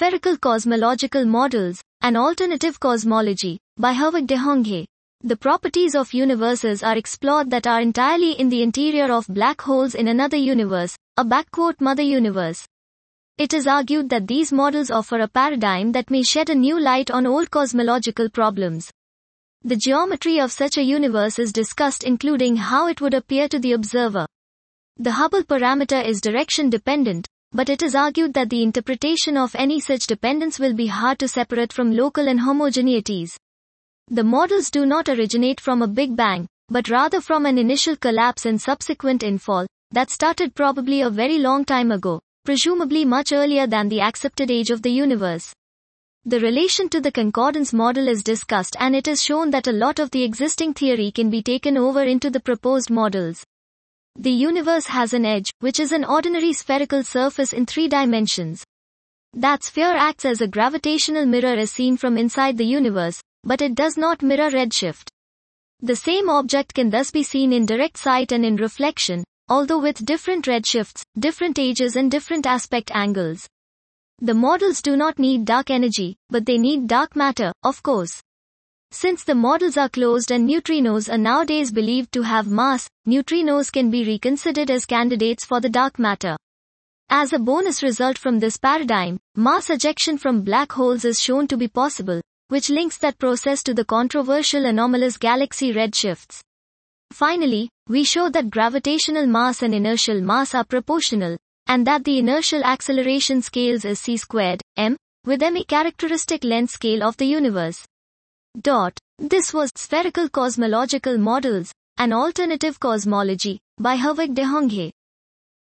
Spherical Cosmological Models, An Alternative Cosmology, by Herwig de Honge. The properties of universes are explored that are entirely in the interior of black holes in another universe, a mother universe. It is argued that these models offer a paradigm that may shed a new light on old cosmological problems. The geometry of such a universe is discussed, including how it would appear to the observer. The Hubble parameter is direction dependent, but it is argued that the interpretation of any such dependence will be hard to separate from local inhomogeneities. The models do not originate from a Big Bang, but rather from an initial collapse and subsequent infall that started probably a very long time ago, presumably much earlier than the accepted age of the universe. The relation to the concordance model is discussed, and it is shown that a lot of the existing theory can be taken over into the proposed models. The universe has an edge, which is an ordinary spherical surface in 3 dimensions. That sphere acts as a gravitational mirror as seen from inside the universe, but it does not mirror redshift. The same object can thus be seen in direct sight and in reflection, although with different redshifts, different ages and different aspect angles. The models do not need dark energy, but they need dark matter, of course. Since the models are closed and neutrinos are nowadays believed to have mass, neutrinos can be reconsidered as candidates for the dark matter. As a bonus result from this paradigm, mass ejection from black holes is shown to be possible, which links that process to the controversial anomalous galaxy redshifts. Finally, we show that gravitational mass and inertial mass are proportional, and that the inertial acceleration scales is c squared, m, with m a characteristic length scale of the universe. This was Spherical Cosmological Models, An Alternative Cosmology, by Herwig de Honge.